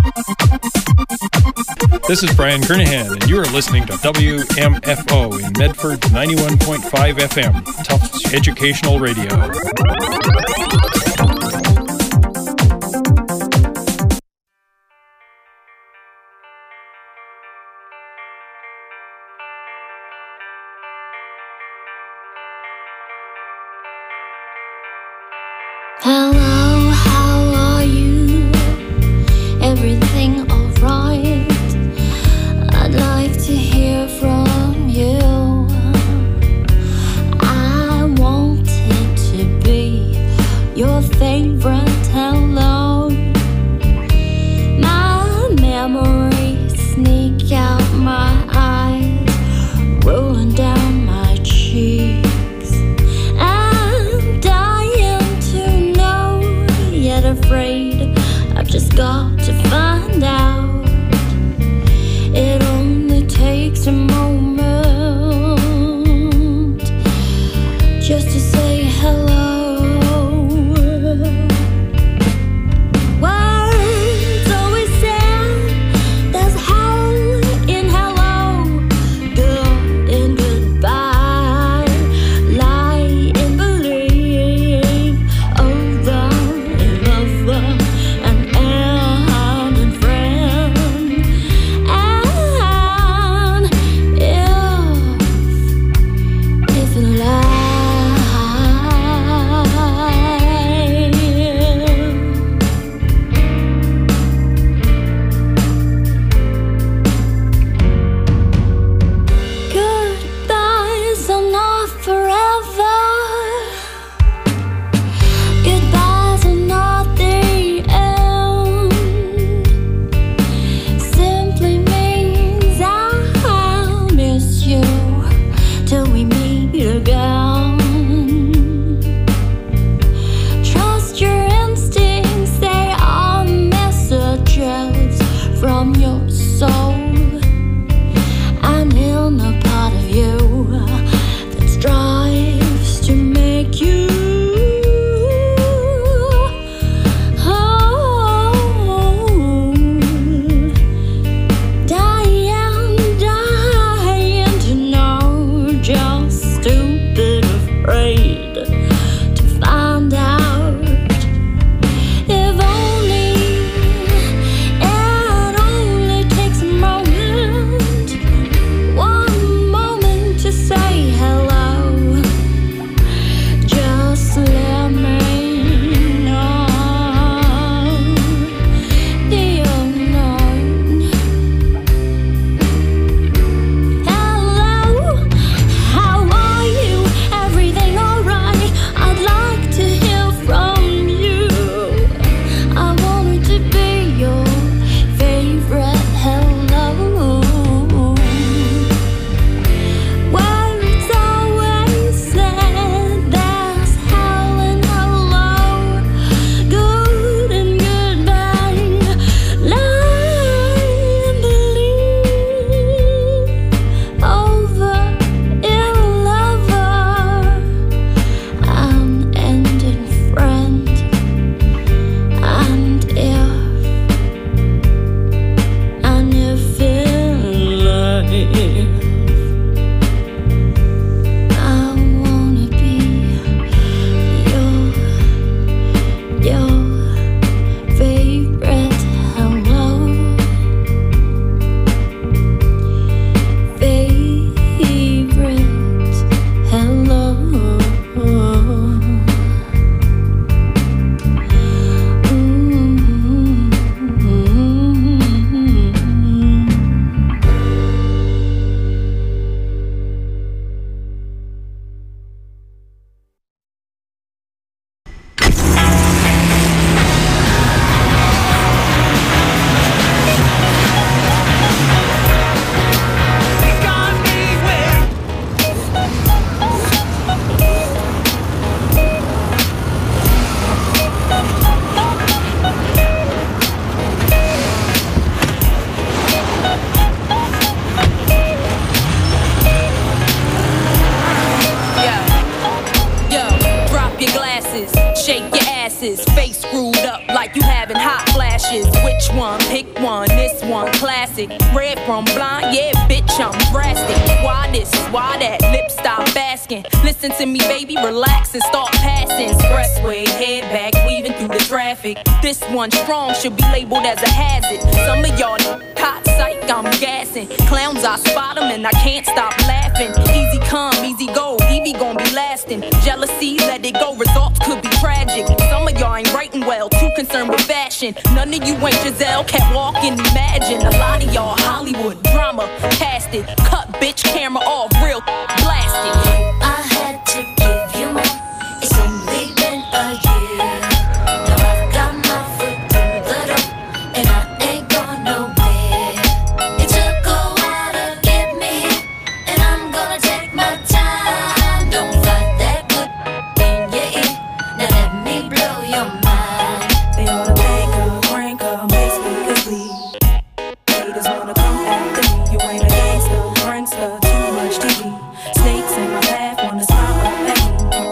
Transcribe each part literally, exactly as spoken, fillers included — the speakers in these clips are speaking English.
This is Brian Kernahan, and you are listening to W M F O in Medford ninety-one point five F M, Tufts Educational Radio. Hello, how are you? Everything alright? I'd like to hear from you. I wanted to be your favorite hello. My memories sneak out my eyes, rolling down my cheeks. Afraid I've just got to find out. It only takes a moment just to say hello. Words always sound, there's hell in hello, good in goodbye, lie in believe, over and end and friend. And if, if in life goodbyes are not forever. Goodbyes are not the end. Simply means I'll miss you till we meet again. Trust your instincts, they are messages from your soul. I'm in a part of you that strives to make you Face screwed up like you having hot flashes. lashes. Which one? Pick one. This one, classic. Red from blind, yeah, bitch, I'm drastic. Why this? Why that? Lip stop asking. Listen to me, baby, relax and start passing. Expressway, head back, weaving through the traffic. This one strong should be labeled as a hazard. Some of y'all hot psych, I'm gassing. Clowns, I spot them and I can't stop laughing. Easy come, easy go, Evie gon' be lasting. Jealousy, let it go, results could be tragic. Some of y'all ain't writing well, too concerned with fashion. None of you ain't Giselle, can't walk and imagine. A lot of y'all Hollywood drama, cast it. Cut bitch camera off, real blasted. I had to give you more. It's only been a year. Now I've got my foot through the door, and I ain't going nowhere. It took a while to get me here, and I'm gonna take my time. Don't fight that good in your ear. Now let me blow your mind. They ought to thank her, crank her, make speakers bleed. Haters wanna come after me. You ain't a gangster, prankster, too much T V. Snakes in my path, wanna smile up at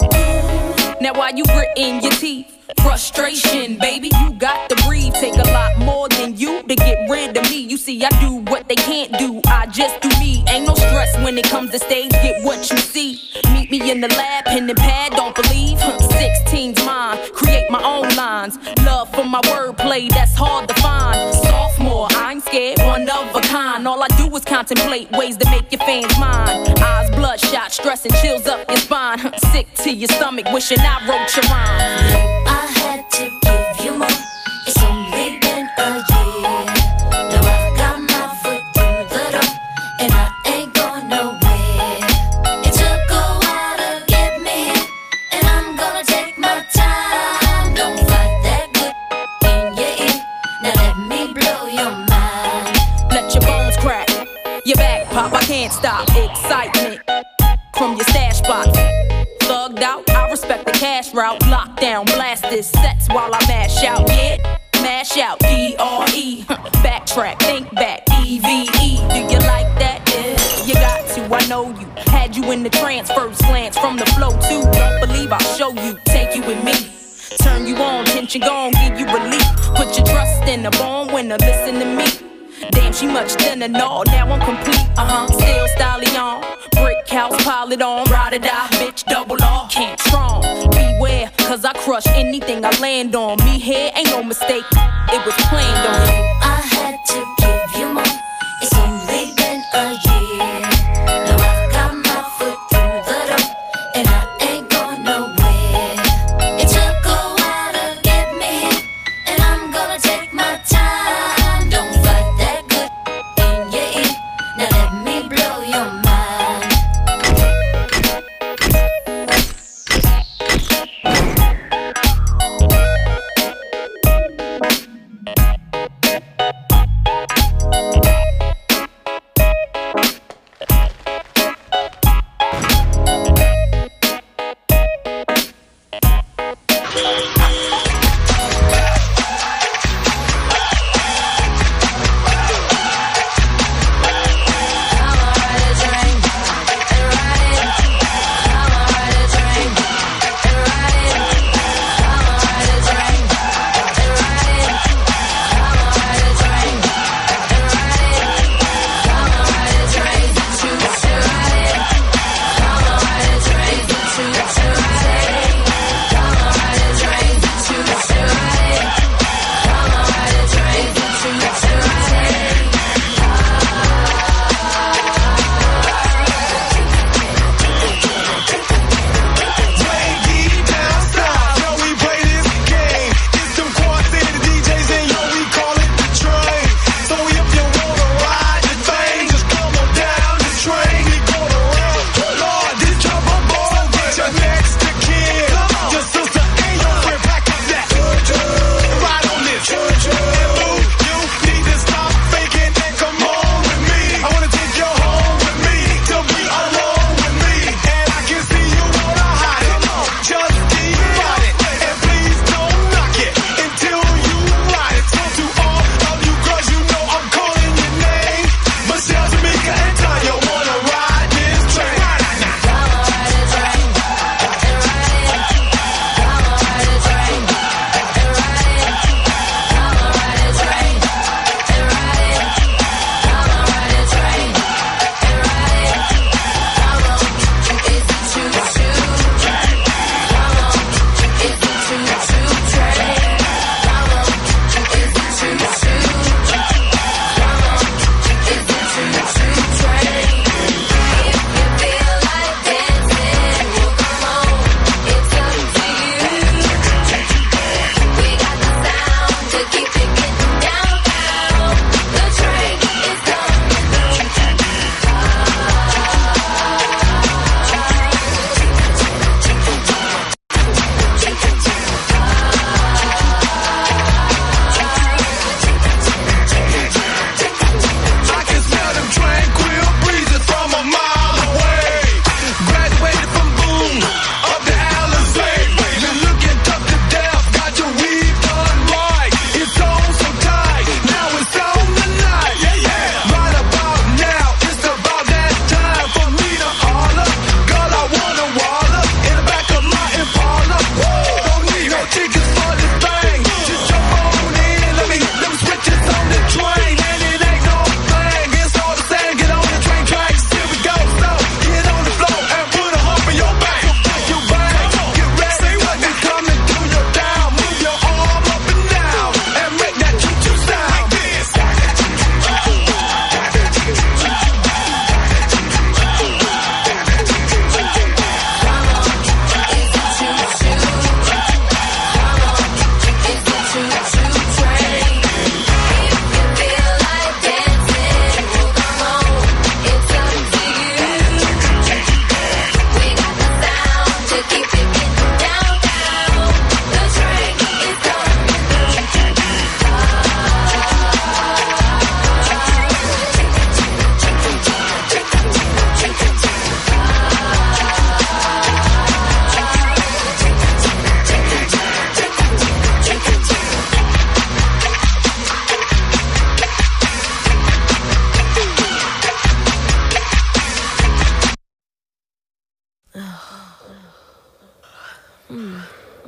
me. Now why you gritting your teeth? Frustration, baby, you got to breathe. Take a lot more than you to get rid of me. You see, I do what they can't do, I just do me. Ain't no stress when it comes to stage, get what you see. Meet me in the lab, pen and pad, don't believe. sixteen's mine, create my own lines. Love for my wordplay, that's hard to find. Sophomore, I ain't scared, one of a kind. All I do is contemplate ways to make your fans mine. Eyes bloodshot, stress and chills up your spine. Sick to your stomach, wishing I wrote your rhymes. I had to give you more. It's only been a year. Now I've got my foot through the door, and I ain't going nowhere. It took a while to get me here, and I'm gonna take my time. Don't fight that good in your ear. Now let me blow your mind. Let your bones crack, your back pop, I can't stop. Excitement from your stash spot. Thugged out, I respect the cash route. Lockdown, blast this sets while I mash out. Yeah, mash out, D R E. Backtrack, think back, E V E. Do you like that? Yeah, you got to, I know you. Had you in the trance, first glance from the flow too. Don't believe I'll show you, take you with me. Turn you on, tension gone, give you relief. Put your trust in the born winner, listen to me. Damn, she much thinner, no, now I'm complete, uh-huh. Still stallion, brick house, pile it on. Ride or die, bitch, double off, can't strong. Beware, cause I crush anything I land on. Me here, ain't no mistake, it was planned on. I had to give you more. It's only been a year. Now I've got my foot through the door, and I ain't going nowhere. It took a while to get me here, and I'm gonna take my time. Don't fight that good in your ear. Now let me blow your mind.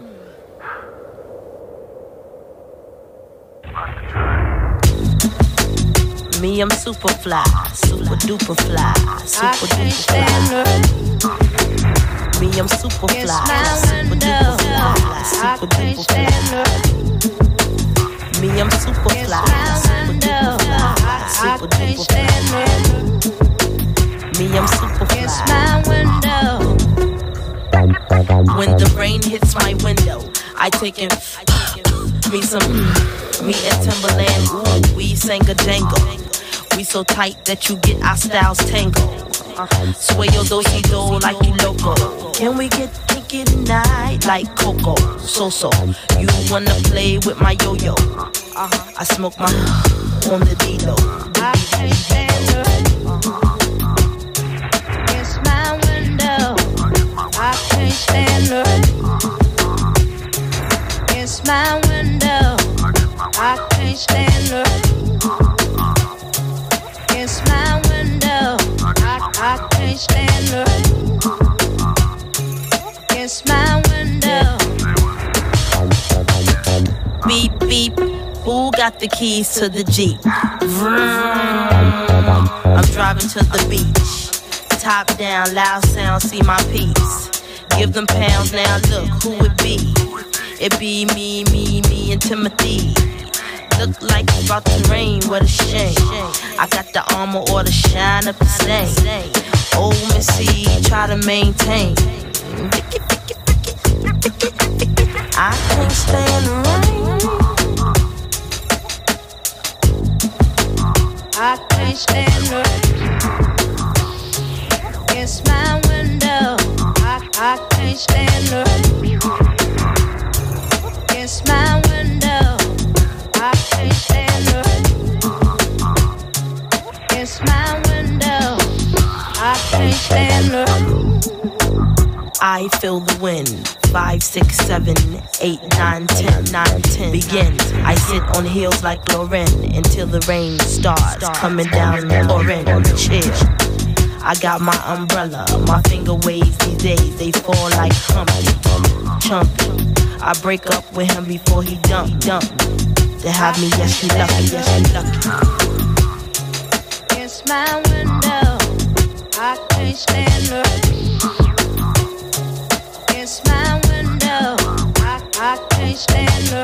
Me, I'm super fly, super duper fly, super duper fly. Me, I'm super fly, super duper fly, super duper fly. Me, I'm super fly, super duper fly, super duper fly. Me, I'm super fly. When the rain hits my window, I take it, me some, me and Timberland, ooh, we sang a jangle. We so tight that you get our styles tangled. Sway your do-si-do like you loco. Can we get kinky tonight like Coco? So-so, you wanna play with my yo-yo? I smoke my on the D-Lo. I can't stand her. It's my window. I can't stand her. It's my window. I can't stand her. It's my window. I, I can't stand her. It's my window. Beep, beep. Who got the keys to the Jeep? Vroom. I'm driving to the beach. Top down, loud sound, see my piece. Give them pounds now, look who it be. It be me, me, me and Timothy. Look like it's about to rain, what a shame. I got the armor or the shine up the stain. Old Missy, try to maintain. I can't stand the rain. I can't stand the rain. It's my window. I, I can't stand the rain. It's my window. I can't stand her. It's my window. I can't stand her. I feel the wind. Five, six, seven, eight, nine, ten, nine, ten. Begin. I sit on heels like Lauren until the rain starts coming down pouring on the chair. I got my umbrella. My finger waves these days. They fall like Humpty, Chumpy. I break up with him before he dump, dump. To have me, yes, you lucky, yes, you lucky. It's my window. I can't stand her. It's my window. I, I can't stand her.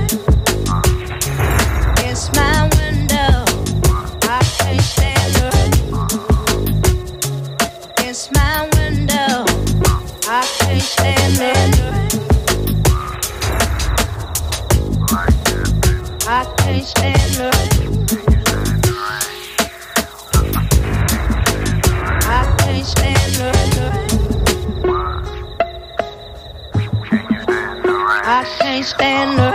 It's my window. I can't stand her. It's my window. I can't stand her. I can't stand her. I can't stand her. I can't stand her.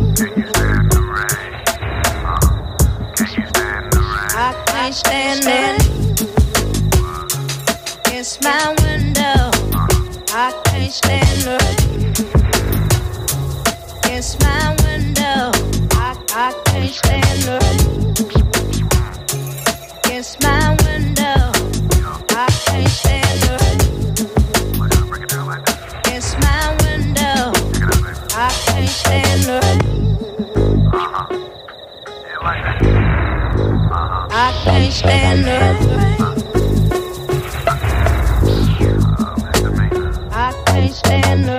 I can't stand her. It's my window. I can't stand her. It's my window. I can't stand her. It's my window. I can't stand her. It's my window. I can't stand her. I can't stand her. I can't stand her.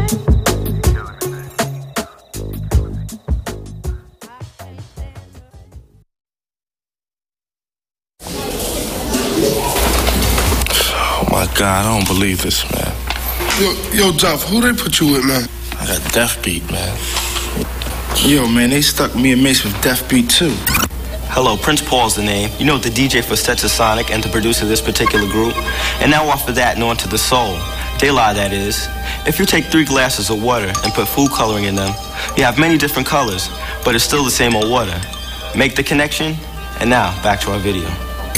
God, I don't believe this, man. Yo, yo, Duff, who they put you with, man? I got Deaf Beat, man. Yo, man, they stuck me and Mace with Deaf Beat, too. Hello, Prince Paul's the name. You know, the D J for Stetsasonic and the producer of this particular group. And now off of that and on to the soul. De La, that is. If you take three glasses of water and put food coloring in them, you have many different colors, but it's still the same old water. Make the connection, and now, back to our video.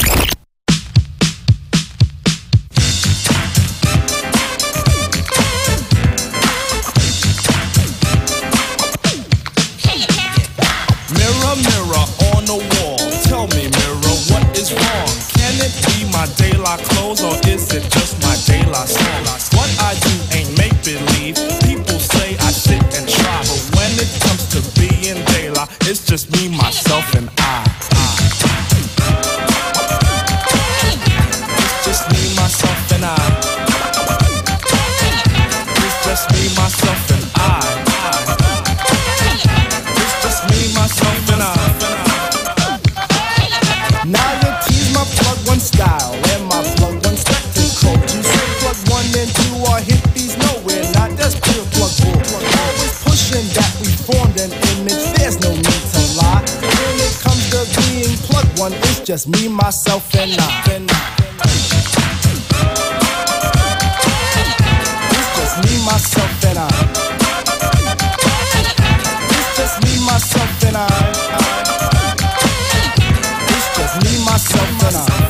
Clothes, or is it just my De La song? What I do ain't make believe. People say I just me, myself, and I. And I. It's just me, myself, and I. It's just me, myself, and I. It's just me, myself, and I.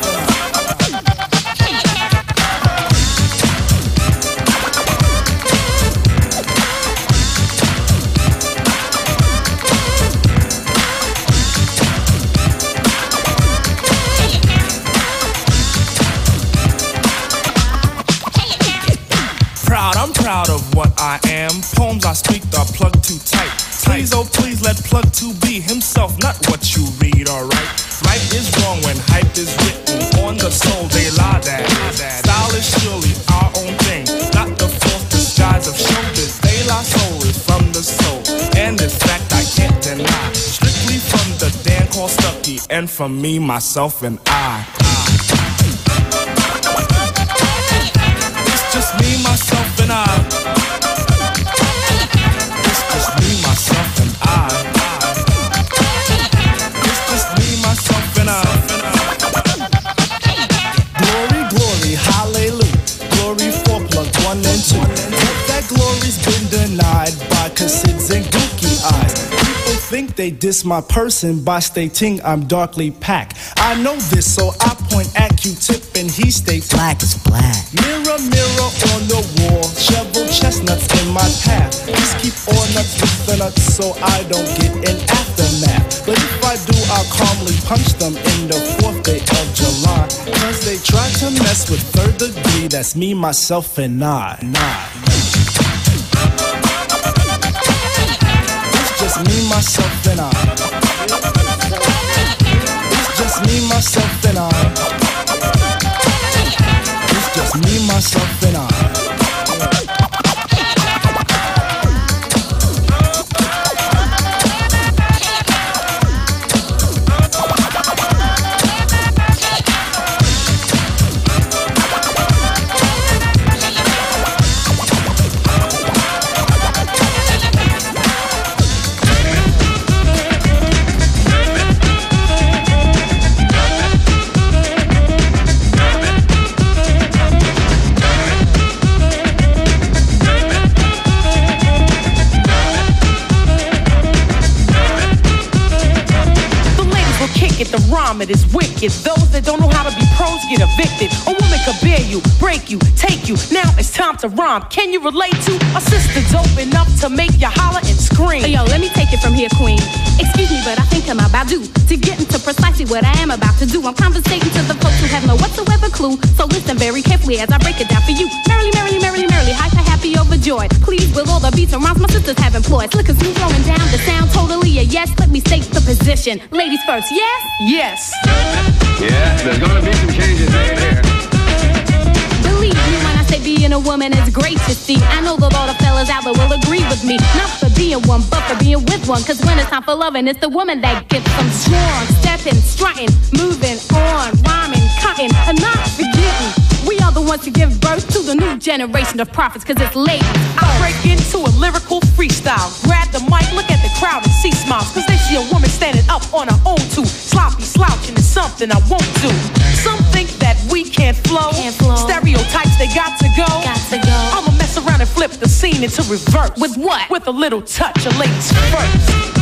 I'm proud of what I am. Poems I speak are plugged too tight. Please, oh please, let plug two be himself, not what you read, alright? Right is wrong when hype is written on the soul, they lie that. Style is surely our own thing, not the false disguise of showbiz. They lie soul is from the soul, and this fact I can't deny. Strictly from the Dan called Stucky, and from me, myself, and I. It's just me, myself, and I. It's just me, myself, and I. It's just me, myself, and I. Glory, glory, hallelujah. Glory for plug one and two. But that glory's been denied by Cassids and gooky eyes. People think they diss my person by stating I'm darkly packed. I know this, so I point at Q-tip and he states black is black. Mirror, mirror on the wall, shovel chestnuts in my path. Just keep all nuts with the nuts so I don't get an aftermath. But if I do, I'll calmly punch them in the fourth day of July. Cause they try to mess with third degree, that's me, myself, and I. Nah. It's just me, myself, and I. It's just me, myself, and I. It's just me, myself, and I. It is wicked. Those that don't know how to be pros get evicted. A woman could bear you, break you, take you. Now it's time to rhyme. Can you relate to a sister dope enough to make you holler and scream? Yo, let me take it from here, queen. Excuse me, but I think I'm about due to get into precisely what I am about to do. I'm conversating to the folks who have no whatsoever clue. So listen very carefully as I break it down for you. Merrily, merrily, merrily, merrily, hyper, happy, overjoyed. Please, with all the beats and rhymes my sisters have employed. Slick and smooth, flowing down the sound, totally a yes. Let me state the position. Ladies first, yes? Yes. Yeah, there's gonna be some changes in here. Believe me when I say being a woman is great to see. I know that all the fellas out there will agree with me. Not for being one, but for being with one. Cause when it's time for loving, it's the woman that gets them strong. Stepping, strutting, moving on, rhyming, cutting, and not forgetting. We are the ones to give birth to the new generation of prophets, cause it's late. I break into a lyrical freestyle. Grab the mic, look at the crowd and see smiles. Cause they see a woman standing up on her own too. Sloppy slouching is something I won't do. Some think that we can't flow. Can't flow. Stereotypes, they got to go. Got to go. I'ma mess around and flip the scene into reverse. With what? With a little touch of ladies first.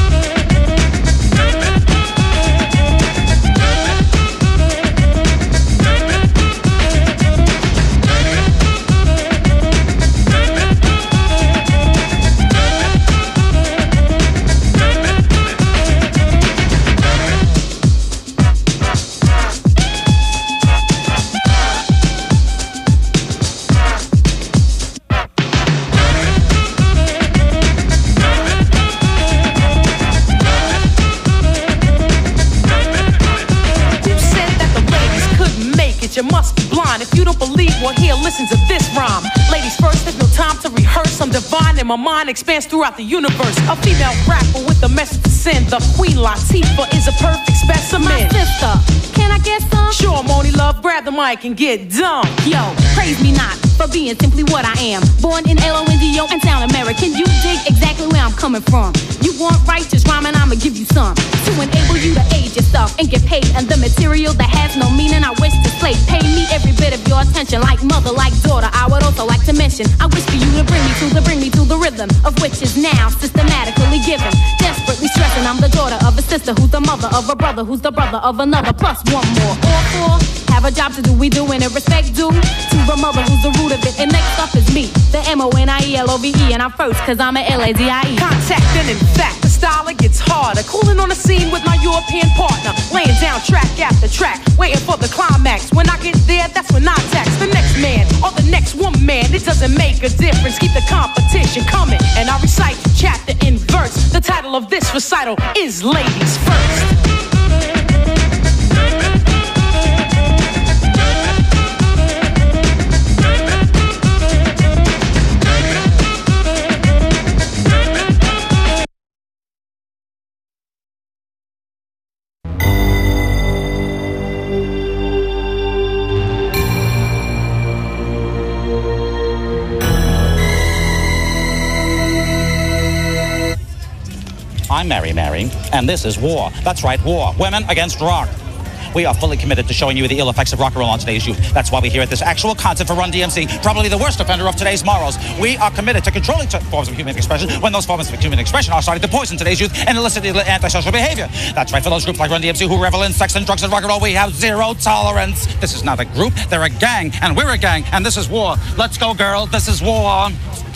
You must be blind if you don't believe. Well, here, listen to this rhyme. Ladies first, there's no time to rehearse. I'm divine and my mind expands throughout the universe. A female rapper with a message to send. The Queen Latifah is a perfect specimen. My sister, can I get some? Sure, Moni Love, grab the mic and get dumb. Yo, praise me not for being simply what I am. Born in L O N D O and sound American. You dig exactly where I'm coming from. You want righteous rhyming, I'ma give you some. Too to enable you to aid yourself and get paid. And the material that has no meaning, I wish to slay. Pay me every bit of your attention, like mother, like daughter. I would also like to mention, I wish for you to bring me to the, bring me to the rhythm of which is now systematically given. Desperately stressing, I'm the daughter of a sister who's the mother of a brother who's the brother of another, plus one more. All four have a job to do, we doing it respect due to the mother who's the root of it. And next up is me, the M O N I E L O V E, and I'm first cause I'm a L A D I E. Contact and in fact, the style it gets harder. Cooling on the scene with my European partner, laying down track after track, waiting for the climax. When I get there, that's when I tax the next man or the next woman. It doesn't make a difference, keep the competition coming. And I recite chapter and verse. The title of this recital is Ladies First. I'm Mary Mary, and this is War. That's right, war. Women against rock. We are fully committed to showing you the ill effects of rock and roll on today's youth. That's why we're here at this actual concert for Run D M C, probably the worst offender of today's morals. We are committed to controlling certain forms of human expression when those forms of human expression are starting to poison today's youth and elicit antisocial behavior. That's right, for those groups like Run D M C who revel in sex and drugs and rock and roll, we have zero tolerance. This is not a group, they're a gang, and we're a gang, and this is war. Let's go, girl, this is war.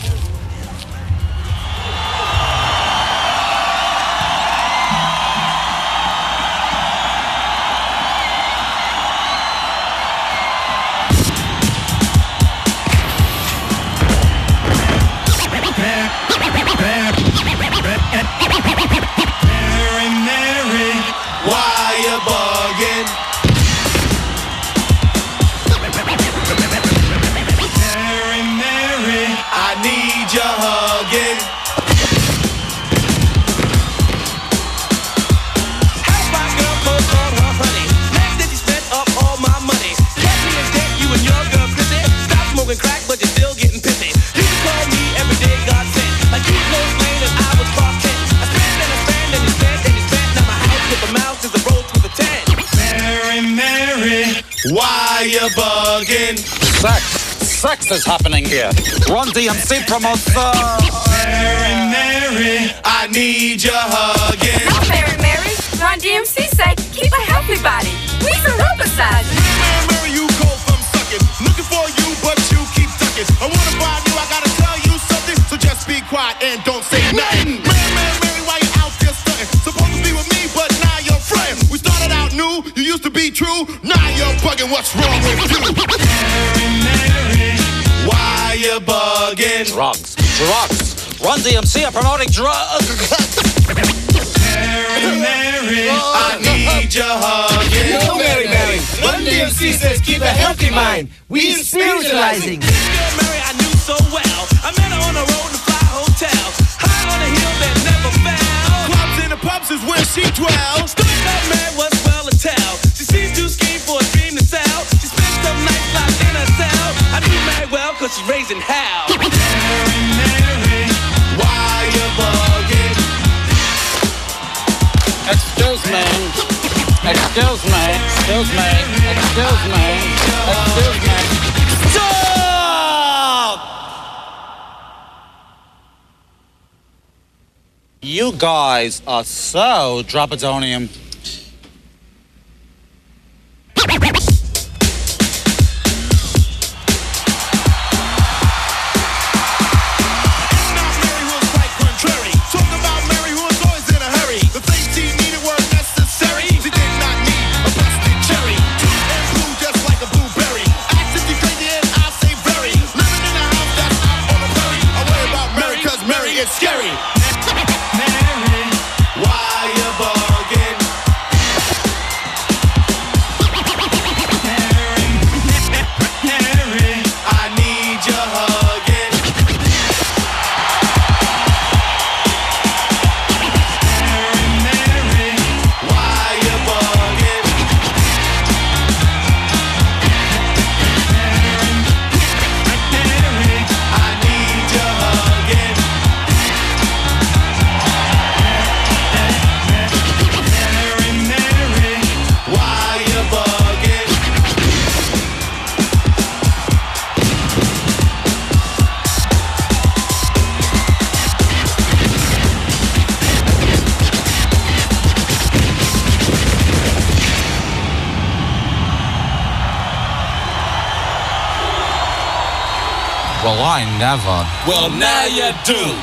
Why you bugging? Sex. Sex is happening here. Run D M C promotes uh... Mary, Mary, I need your hugging. Not Mary, Mary. Run D M C say, keep a healthy body. We some rubicide. Mary, Mary, you go from sucking. Looking for you, but you keep ducking. I wanna buy you, I gotta tell you something. So just be quiet and don't say nothing. Mary, Mary, Mary, why you out there stunting? Supposed to be with me, but now you're friend. We started out new, you used to be true. Now you're bugging, what's wrong with you? Mary, Mary, why you bugging? Drugs. Drugs. Run D M C are promoting drugs. Mary, Mary, I need your hugging. No, Mary, Mary. Run D M C says keep a healthy mind. We spiritualizing. This girl Mary I knew so well. I met her on the road in a fly hotel. High on a hill that never fell. Clubs and the pubs is where she dwells. Story about Mary was well to tell. She seems to scheme for a dream to sell. She spent some nights locked in her cell. I knew Mary well cause she's raising hell. Mary, Mary, why you bugging? Excuse me. Excuse me. Excuse me. Excuse me. Excuse me. Stop! You guys are so Dropodonium. It's scary. Mary, why you bugging? Mary, Mary, I need your hugging. Mary, Mary, why you bugging? Mary, Mary, I need your hugging. I never. Well, now you do.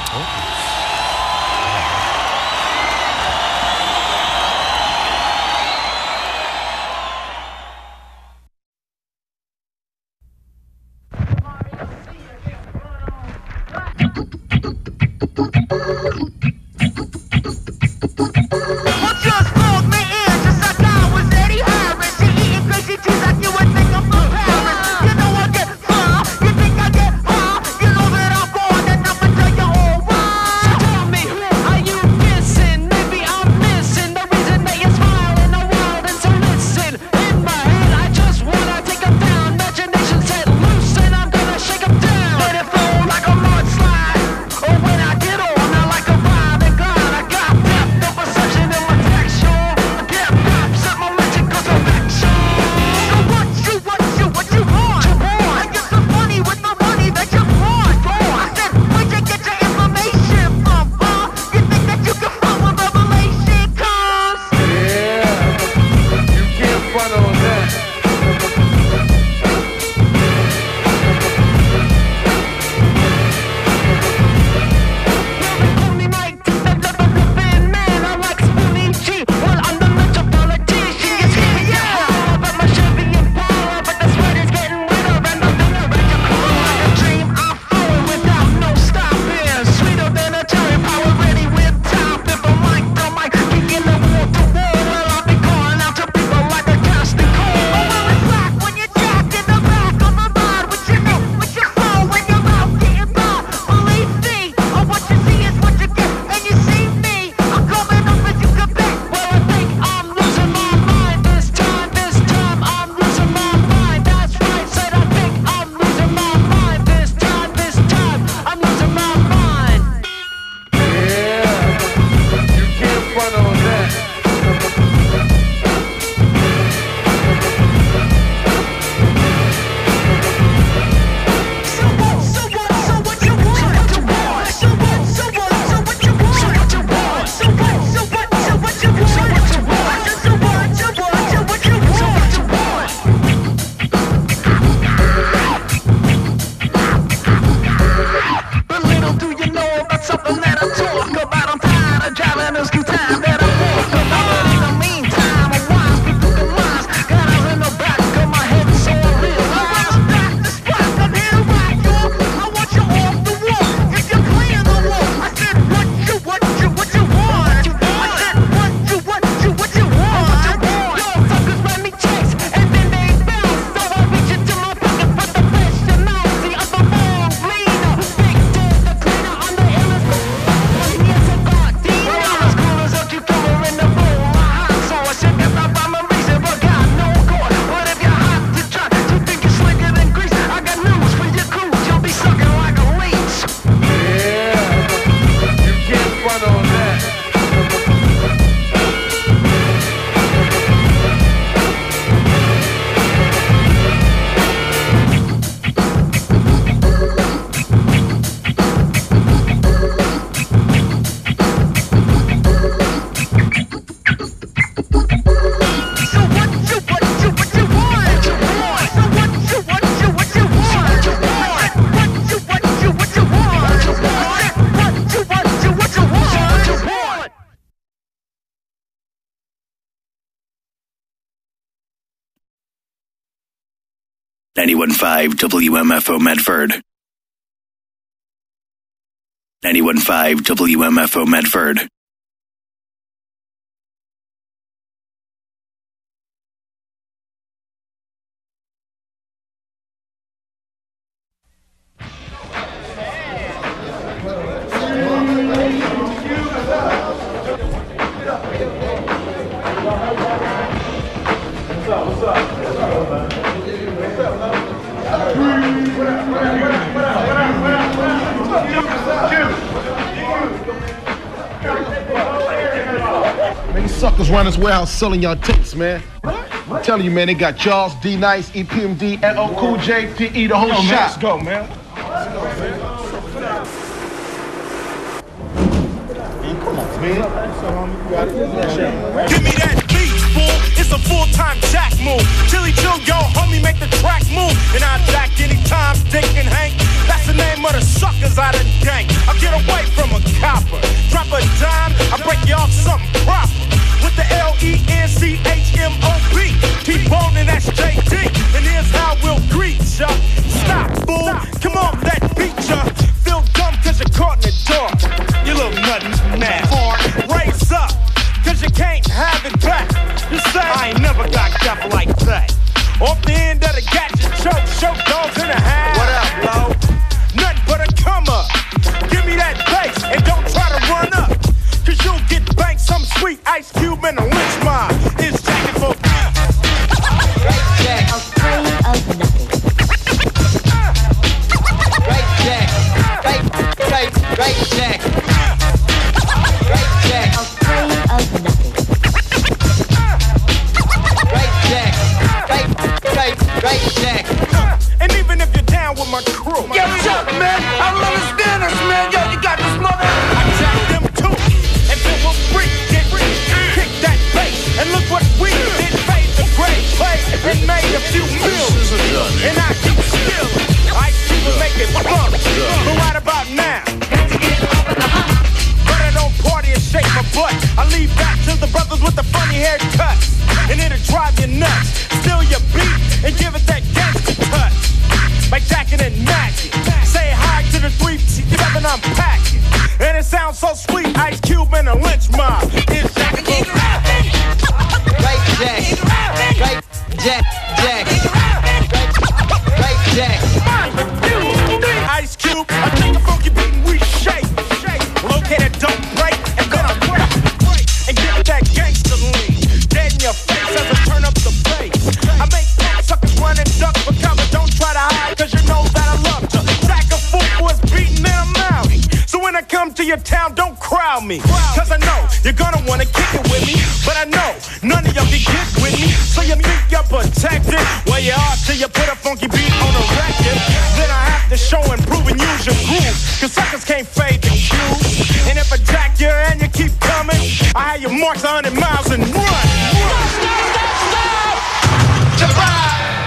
ninety-one point five W M F O Medford. ninety-one point five W M F O Medford. Man, these suckers run this warehouse selling y'all tapes, man. I'm telling you, man, they got Charles, D Nice, E P M D, L O Cool J, P E, the whole shop. Let's go, man. Come on, man. Give me that beat, fool. It's It's a full-time jack move. Chili chill, yo, homie, make the track move. And I jack anytime, Dick and Hank. That's the name of the suckers I done gang. I get away from a copper. Drop a dime, I break you off something proper. With the L E N C H M O B. T-Bone and that's J D. And here's how we'll greet ya. Stop, fool. Come on, that beat ya. Feel dumb cause you're caught in the dark. You little nothing mad. Raise up, cause you can't have it back. You say, I ain't never got death like that. Off the end of the gadget choke, show dogs in the house. What up, low? Nothing but a come up. Give me that bass and don't try to run up. Cause you'll get banked some sweet Ice Cube and a lynch mob. It's jacking for Right Jack. Afraid of nothing. Right Jack. Right, right, right Jack. Right Jack. Afraid of nothing. Right Jack. Right, right, right Jack. And even if you're down with my crew. Yo, Chuck, man, I don't understand this, man. Yo, you got this mother. I jack them too. And then we'll freak it. Kick that bass. And look what we did. Fade the gray play. And made a few millions. And I keep still. I keep it make it bump. But right about now. But I don't party and shake my butt. I leave back to the brothers with the funny haircuts. And it'll drive you nuts. Steal your beat and give it that gangster touch. Like Jackin' and Magic. Say hi to the three seven I'm packing. And it sounds so sweet, Ice Cube and a lynch mob. It's Jackin' for Right Jack. Right Jack. Jack. Right Jack. Ice Cube, I take a funky beat and we shake. Located, don't break, and then I break. And give it that gangster lean. Dead in your face as I turn up the bass. I make suckers run and duck for cover. Don't try to hide, cause you know that I love to. Sack a fool for his beating and I'm mounting. So when I come to your town, don't crowd me. Cause I know you're gonna wanna kick it with me. But I know none of y'all can get with me. So you think you're protected. Well, you are till you put a funky beat on a record. Then I have to show and prove and use your groove. Cause suckers can't fade the cue. And if I jack you and you keep coming, I have you march a hundred miles and run. Run, stop, stop, stop! Jabba!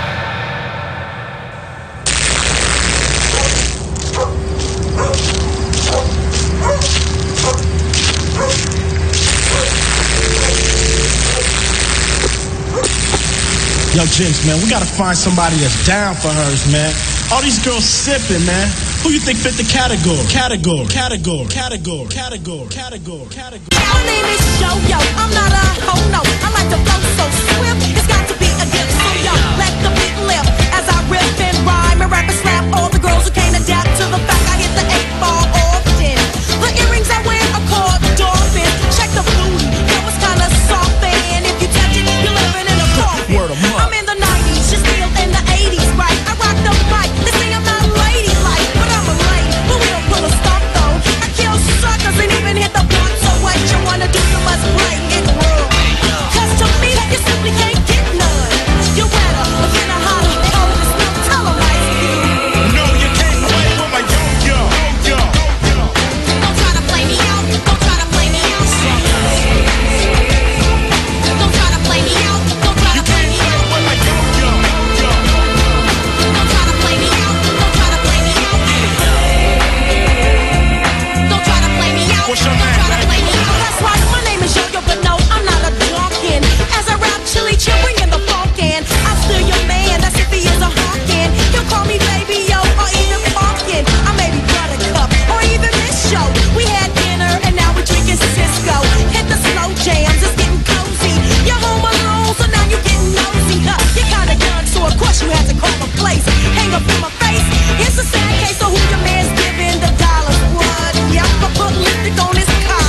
Yo, Jinx, man, we gotta find somebody that's down for hers, man. All these girls sipping, man. Who you think fit the category? Category, category, category, category, category, category. My name is Yo-Yo, I'm not a hoe, no. I like to flow so swift, it's got to be a gift. So yo, let the beat lift as I rip and rhyme and rap and slap all the girls who can't adapt to the fact I hit the eight ball often. The earrings I wear are called dolphins. Check the booty, that was kinda soft, and if you touch it, you're living in a coffin. Word 'em up. I'm in the nineties, you're still in the eighties, right? I rock the mic, they say I'm not ladylike, but I'm a lady, but we don't pull a stunt though. I kill suckers and even hit the blunt, so what you wanna do, you must play it real. Cause to me, you simply can't get none. You better, but then I holler, oh, it's no televised view. No, you can't play with my yo-yo, yo-yo. Don't try to play me out, don't try to play me out. Don't try to play me out, don't try to play me out. With my yo-yo, yo. Don't try to play me out, don't try to play me out. Don't try to play me out, What's your don't name, try to play me out. That's right, my name is Yo-Yo, but no, I'm not a drunken. As I rap chili chill, bringing the funk in. I'm still your man, that's if he is a honkin'. He'll call me baby, yo, or even pumpkin. I may be Buttercup, or even Miss Show. We had dinner, and now we're drinking Cisco. Hit the slow jams, it's getting cozy. You're home alone, so now you're getting nosy. Huh, you're kinda young, so of course you had to call the place. Hang up in my face, it's a sad case, so who your man's giving the dollars? What? Yep, I put lipstick on his collar.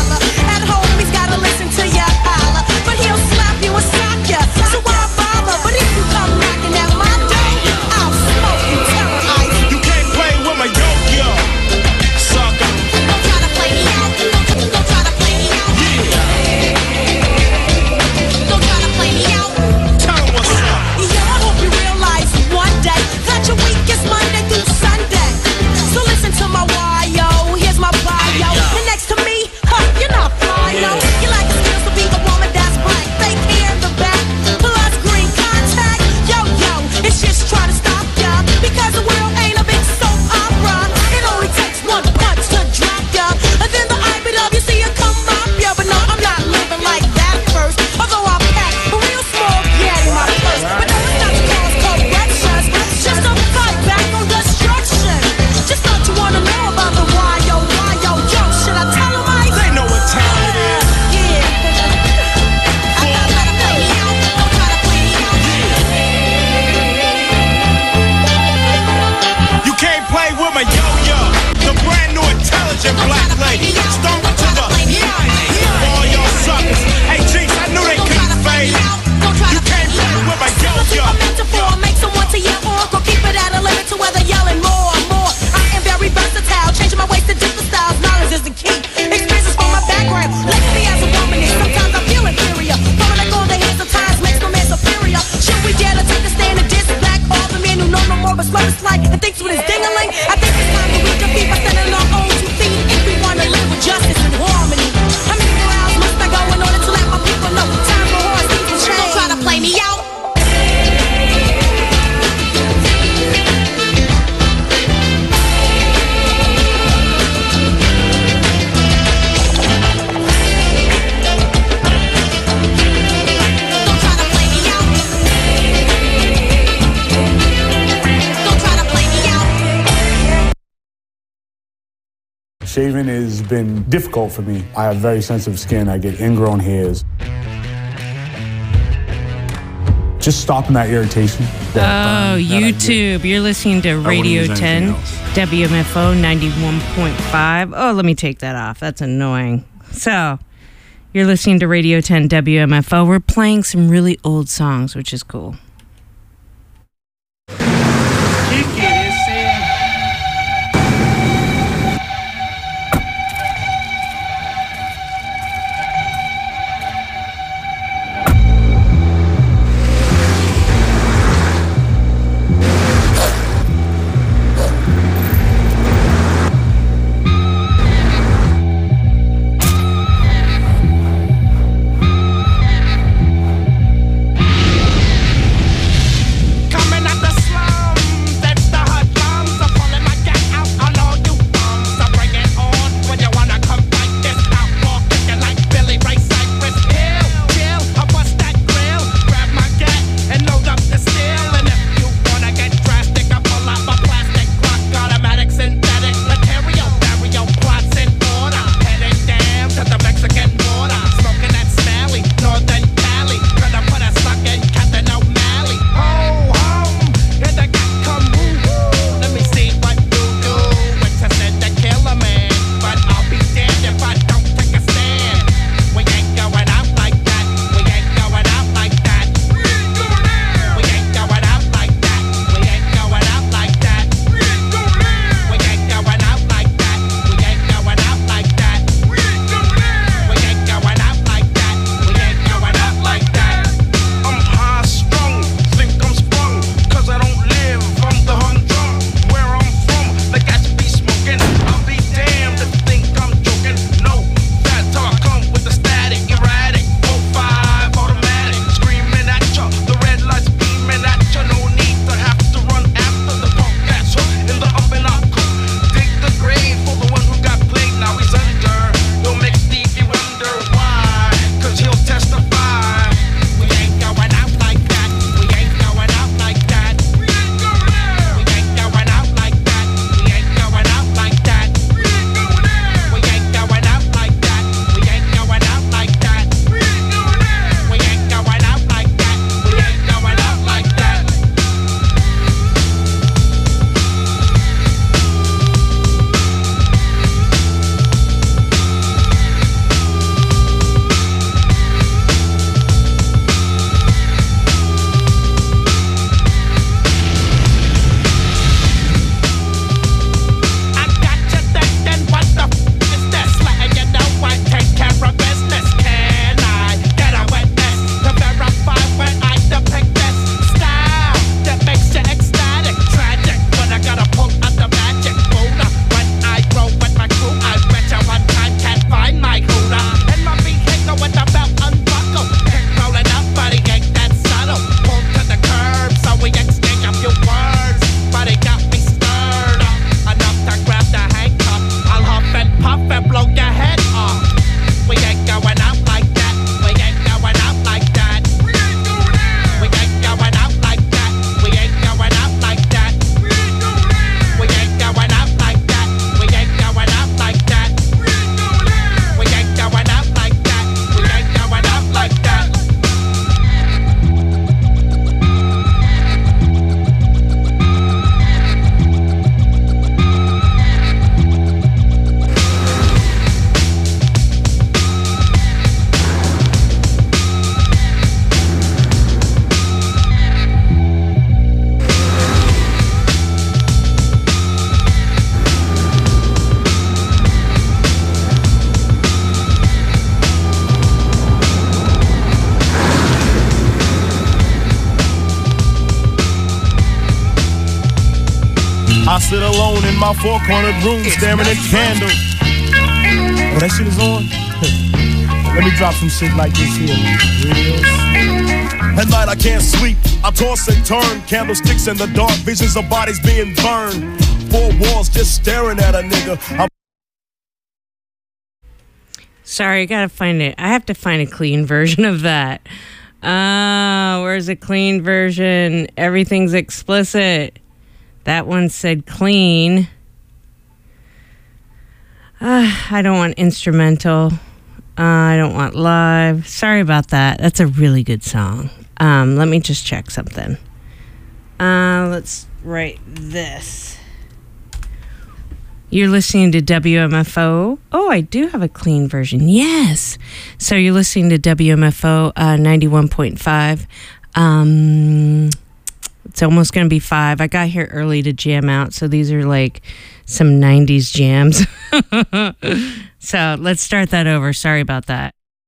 Shaving has been difficult for me. I have very sensitive skin. I get ingrown hairs. Just stopping that irritation. Oh, YouTube. You're listening to Radio ten, W M F O ninety-one point five. Oh, let me take that off. That's annoying. So, you're listening to Radio ten, W M F O. We're playing some really old songs, which is cool. I sit alone in my four-cornered room staring at candles. Oh, that shit is on? Let me drop some shit like this here. At night I can't sleep, I toss and turn. Candlesticks in the dark, visions of bodies being burned. Four walls just staring at a nigga. I'm Sorry, I gotta find it. I have to find a clean version of that. Ah, uh, where's a clean version? Everything's explicit. That one said clean. Uh, I don't want instrumental. Uh, I don't want live. Sorry about that. That's a really good song. Um, let me just check something. Uh, let's write this. You're listening to W M F O. Oh, I do have a clean version. Yes. So you're listening to W M F O uh, ninety-one point five. Um, it's almost going to be five. I got here early to jam out, so these are like some nineties jams. So let's start that over. Sorry about that.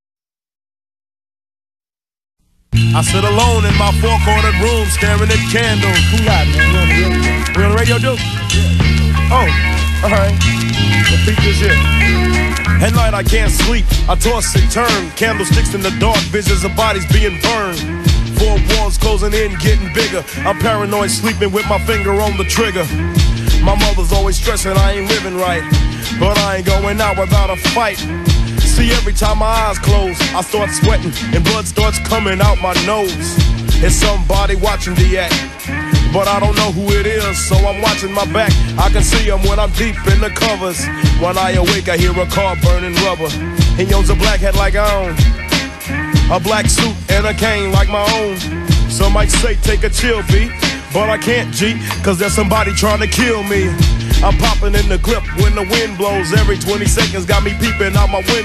I sit alone in my four-cornered room staring at candles. Who got it, man? We on the radio, dude? Yeah. Oh, all right. Well, peep this here. At night I can't sleep. I toss and turn. Candlesticks in the dark. Visions of bodies being burned. Four walls closing in, getting bigger. I'm paranoid, sleeping with my finger on the trigger. My mother's always stressing I ain't living right, but I ain't going out without a fight. See, every time my eyes close, I start sweating and blood starts coming out my nose. It's somebody watching the act, but I don't know who it is, so I'm watching my back. I can see him when I'm deep in the covers. When I awake, I hear a car burning rubber. He owns a black hat like I own, a black suit and a cane like my own. Some might say take a chill beat, but I can't, G, cause there's somebody trying to kill me. I'm popping in the clip when the wind blows. Every twenty seconds got me peeping out my window.